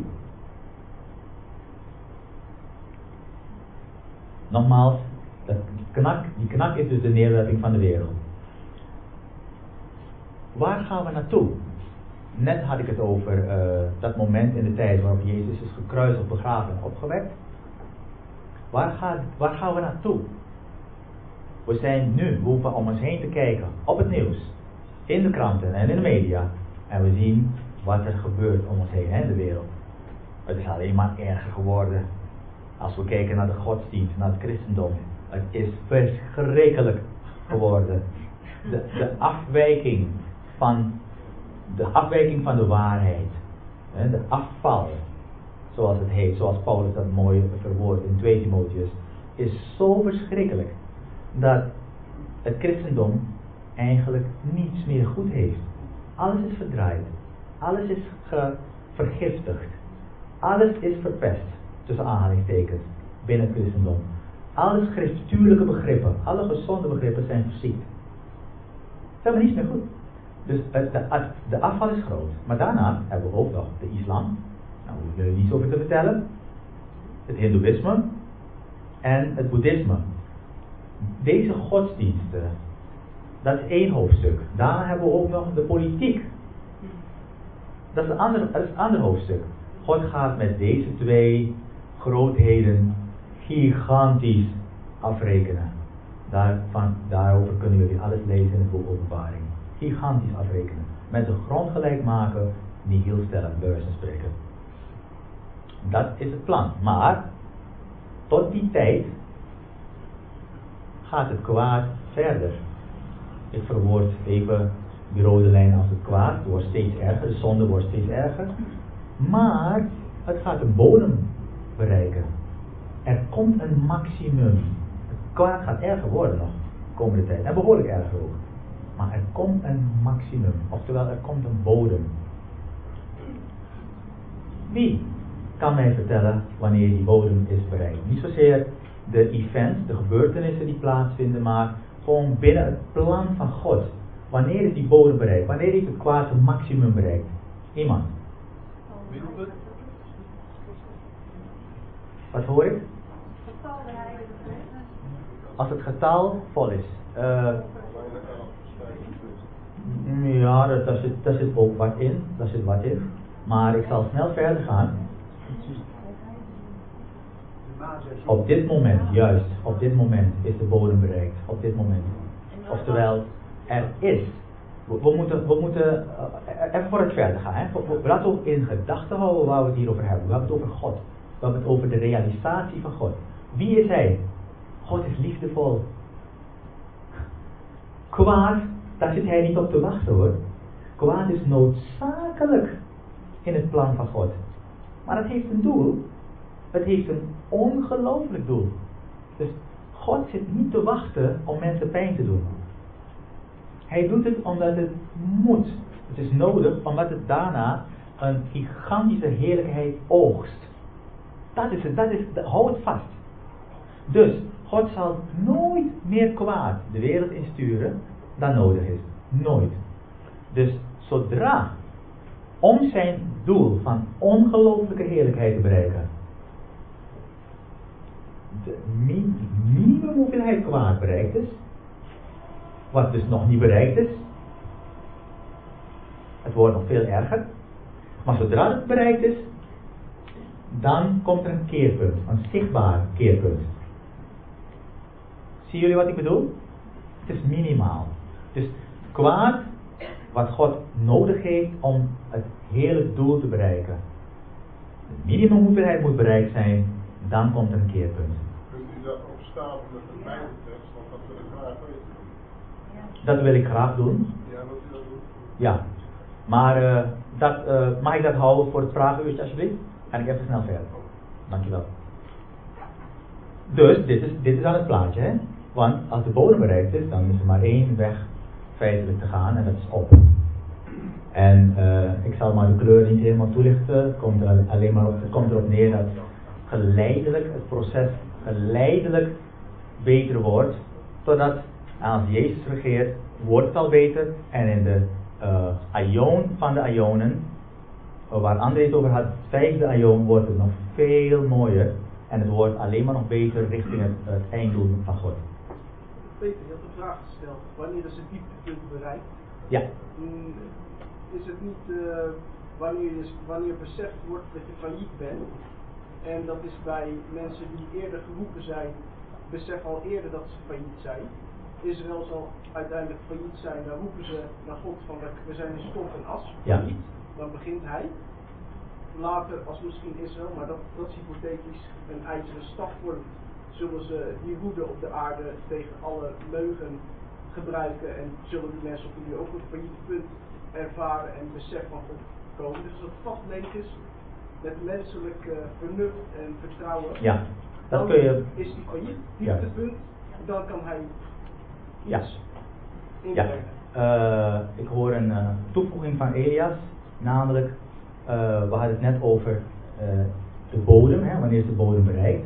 Nogmaals, die knak is dus de neerwerping van de wereld. Waar gaan we naartoe? Net had ik het over dat moment in de tijd waarop Jezus is gekruisigd, begraven en opgewekt. Waar gaan we naartoe? We hoeven om ons heen te kijken op het nieuws, in de kranten en in de media. En we zien wat er gebeurt om ons heen in de wereld. Het is alleen maar erger geworden. Als we kijken naar de godsdienst, naar het christendom. Het is verschrikkelijk geworden. De afwijking van de waarheid. De afval, zoals het heet, zoals Paulus dat mooi verwoordt in 2 Timotheus, is zo verschrikkelijk dat het christendom eigenlijk niets meer goed heeft. Alles is verdraaid. Alles is vergiftigd. Alles is verpest, tussen aanhalingstekens, binnen het christendom. Alle schriftuurlijke begrippen, alle gezonde begrippen zijn verziekt. Ze hebben niets meer goed. Dus de afval is groot. Maar daarna hebben we ook nog de islam. Nou, we willen niets over te vertellen. Het hindoeïsme en het boeddhisme. Deze godsdiensten, dat is 1 hoofdstuk. Daarna hebben we ook nog de politiek. Dat is een ander hoofdstuk. God gaat met deze 2 grootheden gigantisch afrekenen. Daarover kunnen jullie alles lezen in het boek Openbaring. Gigantisch afrekenen. Met de grond gelijk maken, niet heel stellig bij wijze van spreken. Dat is het plan. Maar tot die tijd gaat het kwaad verder. Ik verwoord even die rode lijn als het kwaad. Het wordt steeds erger, de zonde wordt steeds erger. Maar het gaat een bodem bereiken. Er komt een maximum. Het kwaad gaat erger worden nog de komende tijd. En behoorlijk erger ook. Maar er komt een maximum. Oftewel, er komt een bodem. Wie kan mij vertellen wanneer die bodem is bereikt? Niet zozeer de events, de gebeurtenissen die plaatsvinden, maar gewoon binnen het plan van God. Wanneer is die bodem bereikt? Wanneer heeft het kwaad een maximum bereikt? Iemand? Middelpunt. Wat hoor ik? Getal de heilige geest. Als het getal vol is. Ja, daar zit ook wat in. Daar zit wat in. Maar ik zal snel verder gaan. Op dit moment, juist, op dit moment is de bodem bereikt. Op dit moment. Oftewel, er is. We moeten even vooruit verder gaan. Hè. Laten we in gedachten houden waar we het hier over hebben. We hebben het over God. We hebben het over de realisatie van God. Wie is Hij? God is liefdevol. Kwaad, daar zit Hij niet op te wachten hoor. Kwaad is noodzakelijk in het plan van God. Maar het heeft een doel. Het heeft een ongelooflijk doel. Dus God zit niet te wachten om mensen pijn te doen. Hij doet het omdat het moet. Het is nodig omdat het daarna een gigantische heerlijkheid oogst. Dat is het, hou het vast. Dus God zal nooit meer kwaad de wereld insturen dan nodig is. Nooit. Dus zodra, om zijn doel van ongelooflijke heerlijkheid te bereiken, de minimum hoeveelheid kwaad bereikt is, wat dus nog niet bereikt is, het wordt nog veel erger, maar zodra het bereikt is, dan komt er een keerpunt, een zichtbaar keerpunt. Zien jullie wat ik bedoel? Het is minimaal. Dus kwaad wat God nodig heeft om het hele doel te bereiken. De minimum hoeveelheid moet bereikt zijn, dan komt er een keerpunt. Kunt u dat opstapelen met de Bijbeltekst, want dat wil ik graag weten. Dat wil ik graag doen. Ja, wilt u dat doen? Ja. Maar mag ik dat houden voor het vragenuurtje alsjeblieft? Ga ik even snel verder. Dankjewel. Dus, dit is aan het plaatje, hè? Want als de bodem bereikt is, dan is er maar één weg feitelijk te gaan en dat is op. En ik zal maar de kleur niet helemaal toelichten. Het komt erop neer dat geleidelijk het proces geleidelijk beter wordt. Totdat als Jezus regeert, wordt het al beter. En in de aion van de aionen, waar André het over had, het vijfde aion, wordt het nog veel mooier. En het wordt alleen maar nog beter richting het einddoel van God. Peter, je had een vraag gesteld. Wanneer is het dieptepunt bereikt? Ja. Is het niet wanneer beseft wordt dat je failliet bent? En dat is bij mensen die eerder geroepen zijn, beseffen al eerder dat ze failliet zijn. Israël zal uiteindelijk failliet zijn, dan roepen ze naar God van we zijn in stof en as, failliet. Ja. Dan begint hij. Later, als misschien Israël, maar dat is hypothetisch, een ijzeren staf vormt, zullen ze die woede op de aarde tegen alle leugen gebruiken en zullen die mensen op die ook een failliet punt ervaren en besef van God komen. Dus als het vastleeg is met menselijk vernuft en vertrouwen, ja, dat kun je, is die failliet, dieptepunt, dan kan hij iets inbrengen. Ja. Ik hoor een toevoeging van Elias, namelijk we hadden het net over de bodem, hè, wanneer is de bodem bereikt.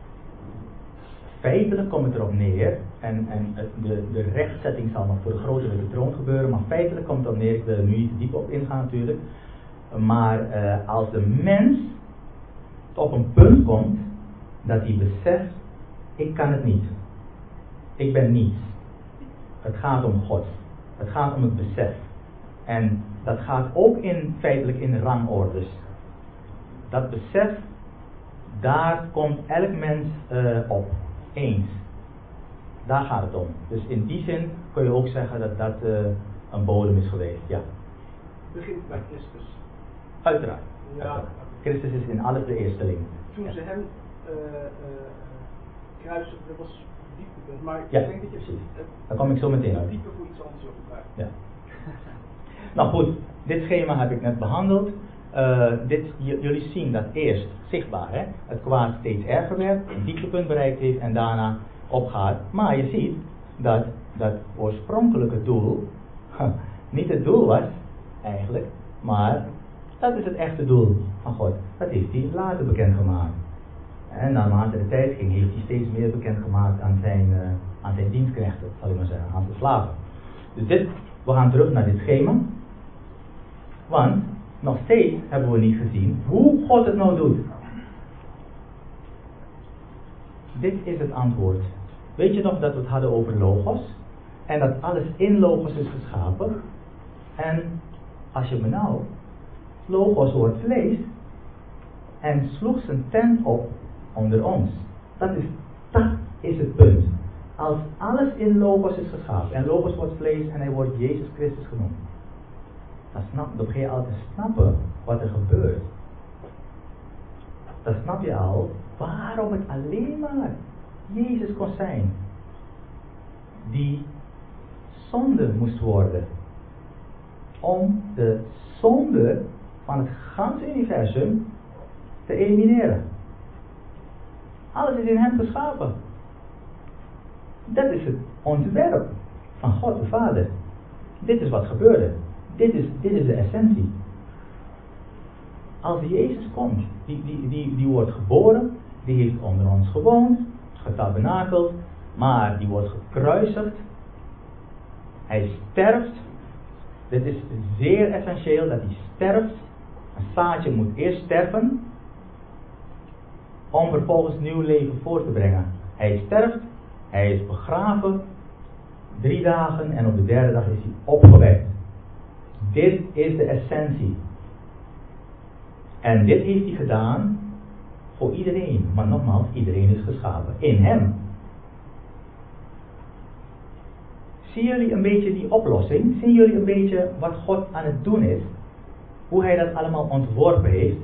Feitelijk komt het erop neer, en de rechtzetting zal nog voor de grote witte troon gebeuren, maar feitelijk komt het erop neer, ik wil er nu niet te diep op ingaan natuurlijk, maar als de mens op een punt komt dat hij beseft, ik kan het niet, ik ben niets, het gaat om God, het gaat om het besef, en dat gaat ook feitelijk in rangordes. Dat besef, daar komt elk mens op. Eens. Daar gaat het om. Dus in die zin kun je ook zeggen dat dat een bodem is geweest. Ja. Het begint bij Christus. Uiteraard. Ja. Uiteraard. Christus is in alles de eersteling. Toen ze hem kruisen, dat was het dieptepunt. Maar Ja, ik denk dat je precies. Daar kom ik zo meteen uit. dieper voor iets anders over vraagt. Ja. Nou goed, dit schema heb ik net behandeld. Jullie zien dat eerst zichtbaar, hè, het kwaad steeds erger werd, een dieptepunt bereikt heeft en daarna opgaat. Maar je ziet dat dat oorspronkelijke doel niet het doel was eigenlijk, maar dat is het echte doel van God. Dat heeft hij later bekendgemaakt. En naarmate de tijd ging, heeft hij steeds meer bekendgemaakt aan zijn dienstknechten, zal ik maar zeggen, aan zijn slaven. Dus we gaan terug naar dit schema. Want nog steeds hebben we niet gezien hoe God het nou doet. Dit is het antwoord. Weet je nog dat we het hadden over logos? En dat alles in logos is geschapen. En als je me nou, logos wordt vlees en sloeg zijn tent op onder ons. Dat is het punt. Als alles in logos is geschapen en logos wordt vlees en hij wordt Jezus Christus genoemd. Dan begin je al te snappen wat er gebeurt. Dan snap je al waarom het alleen maar Jezus kon zijn. Die zonde moest worden. Om de zonde van het ganse universum te elimineren. Alles is in hem geschapen. Dat is het ontwerp van God de Vader. Dit is wat gebeurde. Dit is de essentie. Als Jezus komt, die wordt geboren, die heeft onder ons gewoond, getabernakeld, maar die wordt gekruisigd. Hij sterft. Dit is zeer essentieel dat hij sterft. Een zaadje moet eerst sterven, om vervolgens nieuw leven voor te brengen. Hij sterft, hij is begraven, 3 dagen en op de 3e dag is hij opgewekt. Dit is de essentie. En dit heeft hij gedaan voor iedereen. Maar nogmaals, iedereen is geschapen in hem. Zien jullie een beetje die oplossing? Zien jullie een beetje wat God aan het doen is? Hoe hij dat allemaal ontworpen heeft?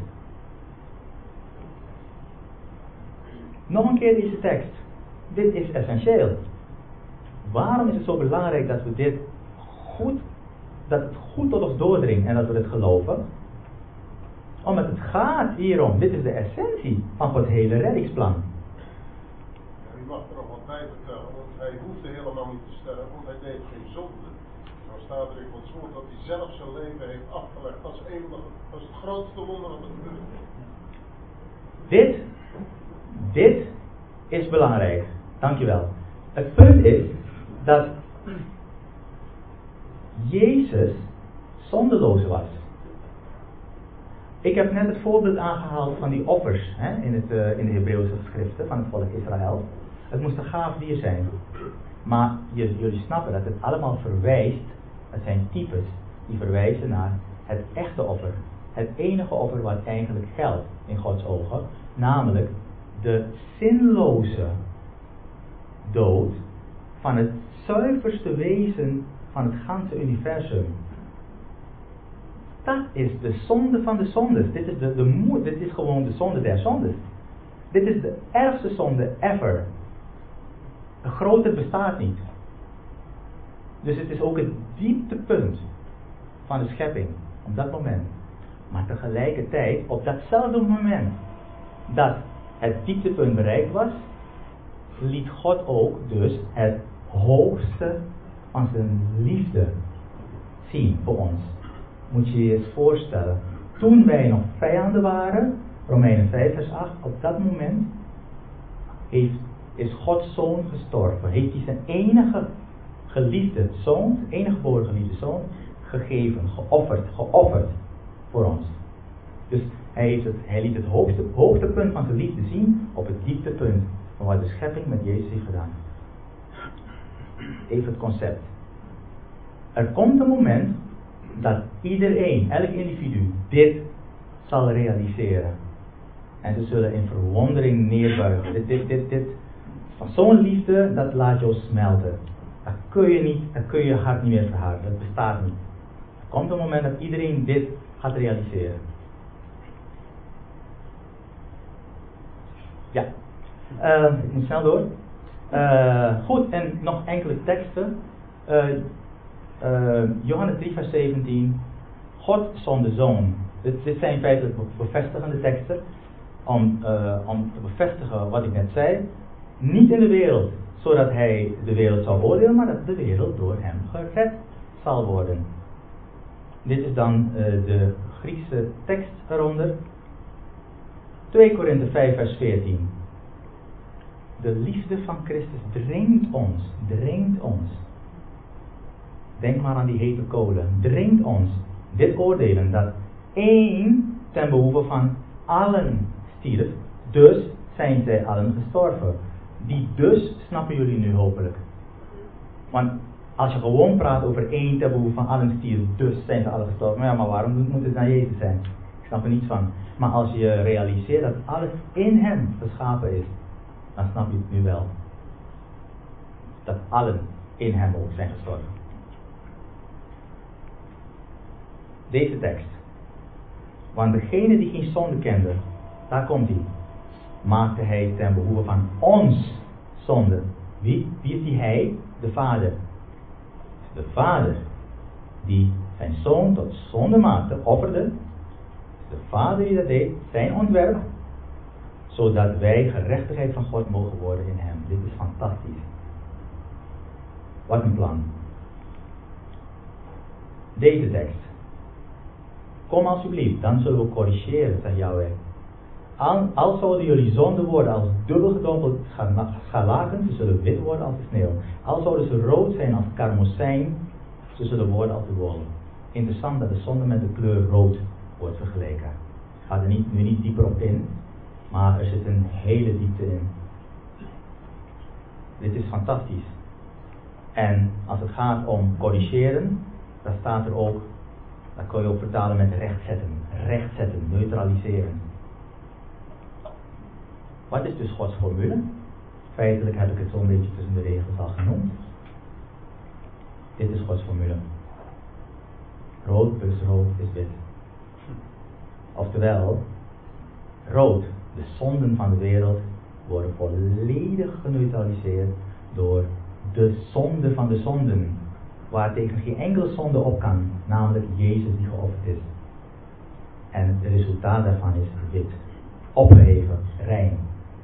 Nog een keer deze tekst. Dit is essentieel. Waarom is het zo belangrijk dat we dit dat het goed tot ons doordringt en dat we het geloven? Omdat het gaat hierom. Dit is de essentie van Gods hele reddingsplan. Ja, u mag er nog wat bij vertellen, want hij hoefde helemaal niet te sterven, want hij deed geen zonde. Dan staat er in Gods woord dat hij zelf zijn leven heeft afgelegd. Dat is het grootste wonder wat er gebeurt. Dit is belangrijk. Dankjewel. Het punt is dat Jezus zondeloos was. Ik heb net het voorbeeld aangehaald van die offers in de Hebreeuwse geschriften van het volk Israël. Het moest een gaaf dier zijn. Maar jullie snappen dat het allemaal verwijst, het zijn types die verwijzen naar het echte offer. Het enige offer wat eigenlijk geldt in Gods ogen, namelijk de zinloze dood van het zuiverste wezen van het ganse universum. Dat is de zonde van de zondes. Dit is dit is gewoon de zonde der zondes. Dit is de ergste zonde ever. Een groter bestaat niet. Dus het is ook het dieptepunt van de schepping op dat moment. Maar tegelijkertijd, op datzelfde moment dat het dieptepunt bereikt was, liet God ook dus het hoogste van zijn liefde zien voor ons. Moet je je eens voorstellen, toen wij nog vijanden waren, Romeinen 5 vers 8, op dat moment is Gods zoon gestorven. Heeft hij zijn enige geliefde zoon, zijn enige geboren geliefde zoon, gegeven, geofferd voor ons. Dus hij liet het hoogtepunt van zijn liefde zien op het dieptepunt van wat de schepping met Jezus heeft gedaan. Even het concept. Er komt een moment dat iedereen, elk individu, dit zal realiseren. En ze zullen in verwondering neerbuigen. Dit van zo'n liefde, dat laat jou smelten. Dat kun je hart niet meer verharden. Dat bestaat niet. Er komt een moment dat iedereen dit gaat realiseren. Ja. Ik moet snel door. Goed, en nog enkele teksten. Johannes 3 vers 17. God zond de Zoon. Dit zijn feitelijk bevestigende teksten. Om te bevestigen wat ik net zei. Niet in de wereld, zodat hij de wereld zou oordelen, maar dat de wereld door hem gered zal worden. Dit is dan de Griekse tekst eronder. 2 Korinthe 5 vers 14. De liefde van Christus dringt ons. Denk maar aan die hete kolen. Dringt ons dit oordelen dat één ten behoeve van allen stierf, dus zijn zij allen gestorven. Die dus snappen jullie nu hopelijk. Want als je gewoon praat over één ten behoeve van allen stierf, dus zijn ze allen gestorven. Ja, maar waarom moet het dan Jezus zijn? Ik snap er niets van. Maar als je realiseert dat alles in hem geschapen is, dan snap je het nu wel. Dat allen in hem ook zijn gestorven. Deze tekst. Want degene die geen zonde kende, daar komt hij. Maakte hij ten behoeve van ons zonde. Wie is die hij? De Vader. De Vader die zijn Zoon tot zonde maakte, offerde. De Vader die dat deed, zijn ontwerp. Zodat wij gerechtigheid van God mogen worden in hem. Dit is fantastisch. Wat een plan. Deze tekst. Kom alsjeblieft, dan zullen we corrigeren, zegt Yahweh. Al zouden jullie zonden worden als dubbel gedompeld scharlaken, ze zullen wit worden als de sneeuw. Al zouden ze rood zijn als karmozijn, ze zullen worden als de wol. Interessant dat de zonde met de kleur rood wordt vergeleken. Ik ga er nu niet dieper op in, maar er zit een hele diepte in. Dit is fantastisch. En als het gaat om corrigeren, dan staat er ook, dat kun je ook vertalen met rechtzetten, neutraliseren. Wat is dus Gods formule? Feitelijk heb ik het zo'n beetje tussen de regels al genoemd. Dit is Gods formule. Rood plus rood is wit. Oftewel, rood, de zonden van de wereld, worden volledig geneutraliseerd door de zonde van de zonden. Waar tegen geen enkele zonde op kan, namelijk Jezus die geofferd is. En het resultaat daarvan is wit. Opgeheven, rein.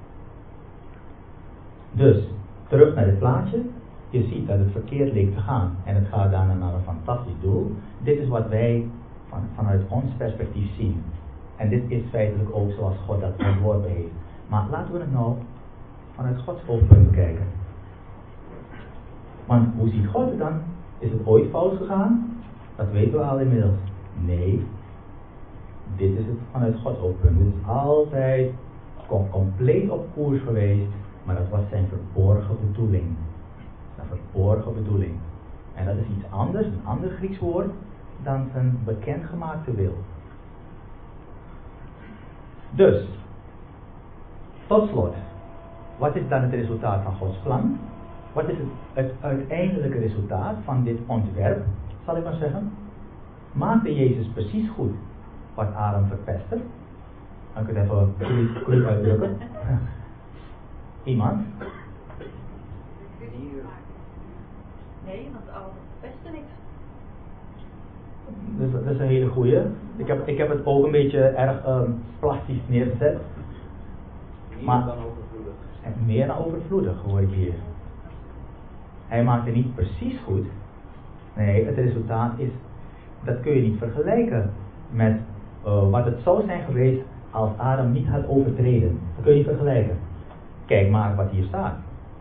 Dus, terug naar dit plaatje. Je ziet dat het verkeerd leek te gaan. En het gaat daarna naar een fantastisch doel. Dit is wat wij vanuit ons perspectief zien. En dit is feitelijk ook zoals God dat ontworpen heeft. Maar laten we het nou vanuit Gods oogpunt bekijken. Want hoe ziet God het dan? Is het ooit fout gegaan? Dat weten we al inmiddels. Nee. Dit is het vanuit Gods oogpunt. Dit is altijd compleet op koers geweest. Maar dat was zijn verborgen bedoeling. Een verborgen bedoeling. En dat is iets anders, een ander Grieks woord, dan zijn bekendgemaakte wil. Dus, tot slot, wat is dan het resultaat van Gods plan? Wat is het uiteindelijke resultaat van dit ontwerp, zal ik maar zeggen? Maakte Jezus precies goed wat Adam verpestte? Dan kun je het even cru uitdrukken. Iemand? Nee, want Adam verpestte niks. Dus dat is een hele goeie. Ik heb het ook een beetje erg plastisch neergezet. Meer dan overvloedig. En meer dan overvloedig hoor ik hier. Hij maakt het niet precies goed. Nee, het resultaat is, dat kun je niet vergelijken met wat het zou zijn geweest als Adam niet had overtreden. Dat kun je niet vergelijken. Kijk maar wat hier staat.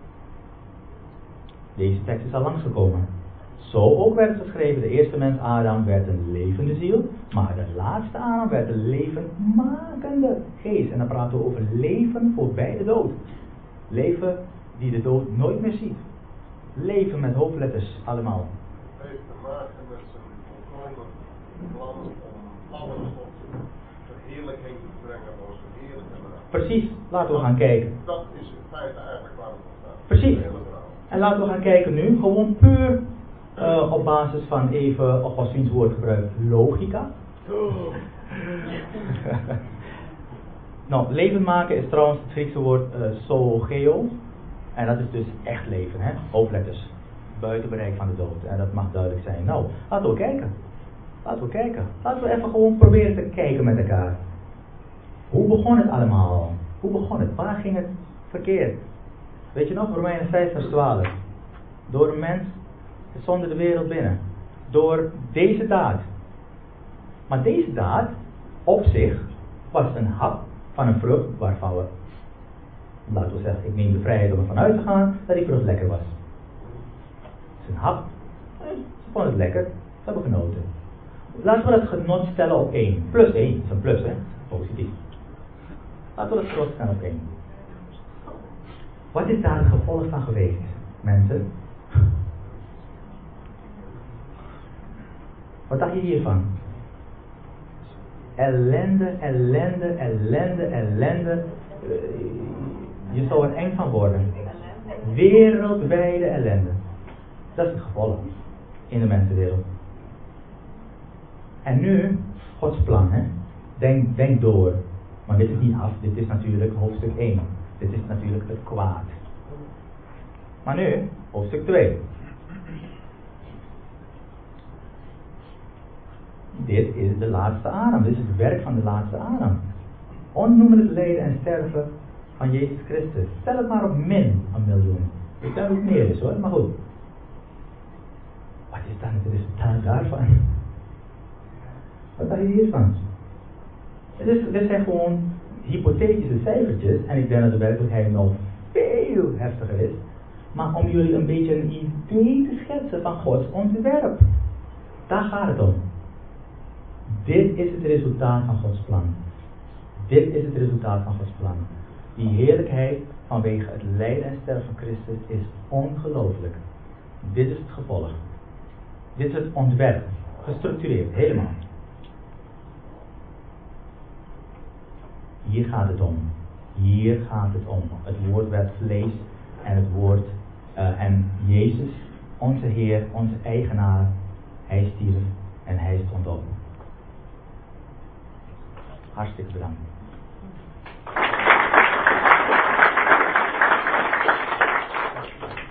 Deze tekst is al langsgekomen. Zo ook werd het geschreven, de eerste mens Adam werd een levende ziel, maar de laatste Adam werd een levendmakende geest. En dan praten we over leven voorbij de dood. Leven die de dood nooit meer ziet. Leven met hoofdletters allemaal. Het heeft te maken met zijn volkomen plan om alles tot verheerlijking te brengen door zijn heerlijke naam. Precies, laten we gaan kijken. Dat is in feite eigenlijk waar het om gaat. Precies. Het hele verhaal. En laten we gaan kijken nu, gewoon puur op basis van even Augustins woordgebruik, logica. Nou, levend maken is trouwens het Griekse woord zoogeo. En dat is dus echt leven, hè? Hoofdletters. Buiten bereik van de dood. En dat mag duidelijk zijn. Nou, laten we kijken. Laten we even gewoon proberen te kijken met elkaar. Hoe begon het allemaal? Hoe begon het? Waar ging het verkeerd? Weet je nog, Romeinen 5 vers 12. Door een mens is zonde de wereld binnen. Door deze daad. Maar deze daad op zich was een hap van een vrucht waarvan we, laten we zeggen, ik neem de vrijheid om ervan uit te gaan dat die vrucht lekker was. Het is een hap. Ze vonden het lekker. Ze hebben genoten. Laten we dat genot stellen op 1. Plus 1. Dat is een plus, hè? Positief. Laten we dat genot stellen op 1. Wat is daar het gevolg van geweest, mensen? Wat dacht je hiervan? Ellende. Je zou er eng van worden. Wereldwijde ellende. Dat is het gevolg in de mensenwereld. En nu, Gods plan, hè? Denk door. Maar dit is niet af, dit is natuurlijk hoofdstuk 1. Dit is natuurlijk het kwaad. Maar nu, hoofdstuk 2. Dit is de laatste adem. Dit is het werk van de laatste adem. Ontnoemen het lijden en sterven van Jezus Christus. Stel het maar op min 1 miljoen. Ik denk dat het meer is, hoor, maar goed. Wat is dan het resultaat daarvan? Wat dacht je hiervan? Dit zijn gewoon hypothetische cijfertjes. En ik denk dat de werkelijkheid nog veel heftiger is. Maar om jullie een beetje een idee te schetsen van Gods ontwerp. Daar gaat het om. Dit is het resultaat van Gods plan. Dit is het resultaat van Gods plan. Die heerlijkheid vanwege het lijden en sterven van Christus is ongelooflijk. Dit is het gevolg. Dit is het ontwerp. Gestructureerd, helemaal. Hier gaat het om. Hier gaat het om. Het woord werd vlees en het woord en Jezus, onze Heer, onze eigenaar, Hij stierf en Hij stond op. Hartstikke bedankt.